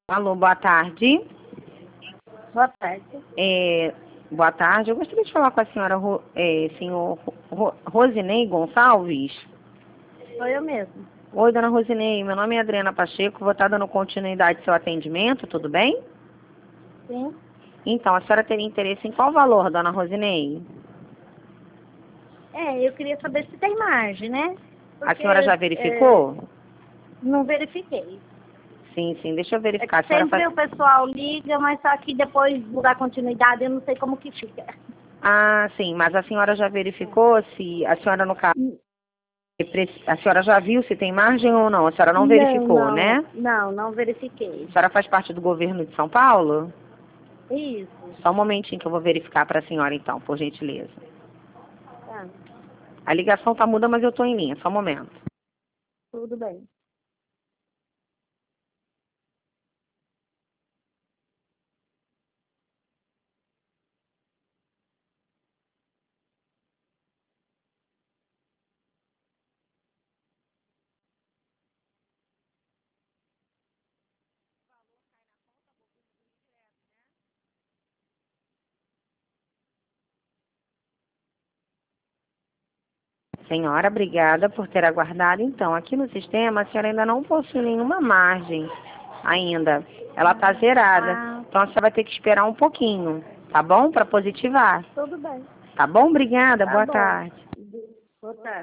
Alô, boa tarde. Boa tarde. Boa tarde. Eu gostaria de falar com a senhora, senhor Rosinei Gonçalves. Sou eu mesmo. Oi, dona Rosinei. Meu nome é Adriana Pacheco. Vou estar dando continuidade ao seu atendimento, tudo bem? Sim. Então, a senhora teria interesse em qual valor, dona Rosinei? Eu queria saber se tem margem, né? A senhora já verificou? Não verifiquei. Sim, deixa eu É verificar. que sempre o pessoal liga, mas só que depois mudar continuidade eu não sei como que fica. Ah, sim, mas a senhora já verificou se a senhora, no caso, a senhora já viu se tem margem ou não? A senhora não verificou, né? Não verifiquei. A senhora faz parte do governo de São Paulo? Isso. Só um momentinho que eu vou verificar para a senhora, então, por gentileza. Tá, A ligação tá muda, mas eu estou em linha. Só um momento. tudo bem. Senhora, obrigada por ter aguardado. Então, aqui no sistema, a senhora ainda não possui nenhuma margem ainda. Ela está zerada. Então, a senhora vai ter que esperar um pouquinho, tá bom? Para positivar. Tudo bem. Tá bom? Obrigada. Tá Boa bom. tarde. Boa tarde.